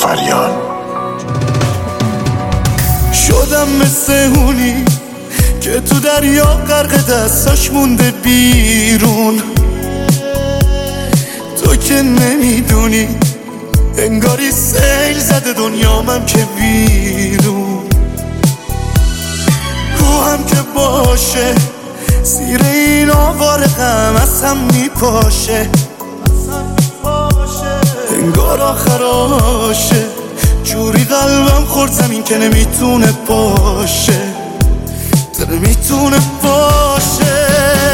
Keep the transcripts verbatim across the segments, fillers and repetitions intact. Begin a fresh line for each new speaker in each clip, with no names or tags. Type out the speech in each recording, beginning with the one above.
فریاد.
شدم مثل اونی که تو دریا غرق دستاش مونده بیرون. تو که نمیدونی انگاری سیل زده دنیامم که بیرون. روحم که باشه زیر این آوار غم از هم میپاشه. انگار آخراشه جوری قلبم خورد زمین که نمیتونه باشه، نمیتونه باشه.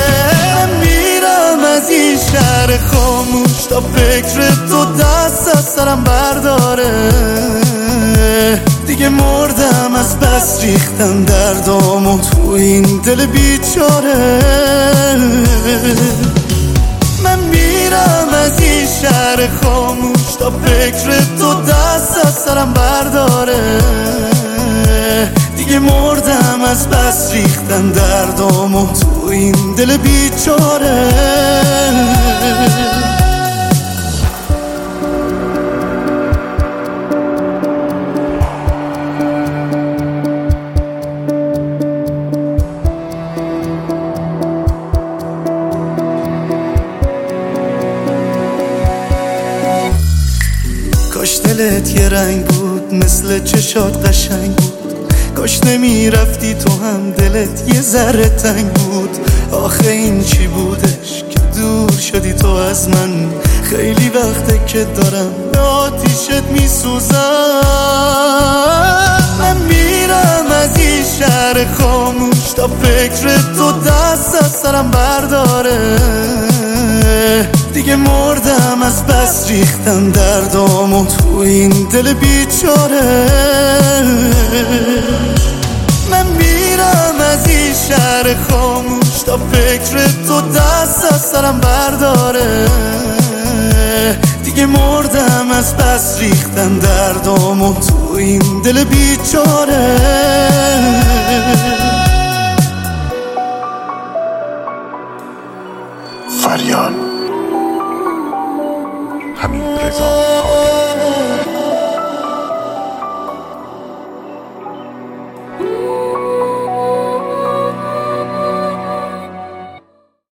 میرم از این شهر خاموش تا فکر تو دست از سرم برداره. دیگه مردم از بس ریختن دردامو تو این دل بیچاره. من میرم از این شهر خاموش تا فکر تو دست از سرم برداره. دیگه مردم از بس ریختن دردامو تو این دل بیچاره. کاش دلت یه رنگ بود مثل چشات قشنگ بود. کاش نمی رفتی تو هم دلت یه ذره تنگ بود. آخه این چی بودش که دور شدی تو از من؟ خیلی وقته که دارم به آتیشت می سوزم. من میرم از این شهر خاموش تا فکر تو دست از سرم برداره. دیگه مردم از بس ریختن دردامو تو این دل بیچاره. من میرم از این شهر خاموش تا فکر تو دست از سرم برداره. دیگه مردم از بس ریختن دردامو تو این دل بیچاره.
فریاد. همین رضا.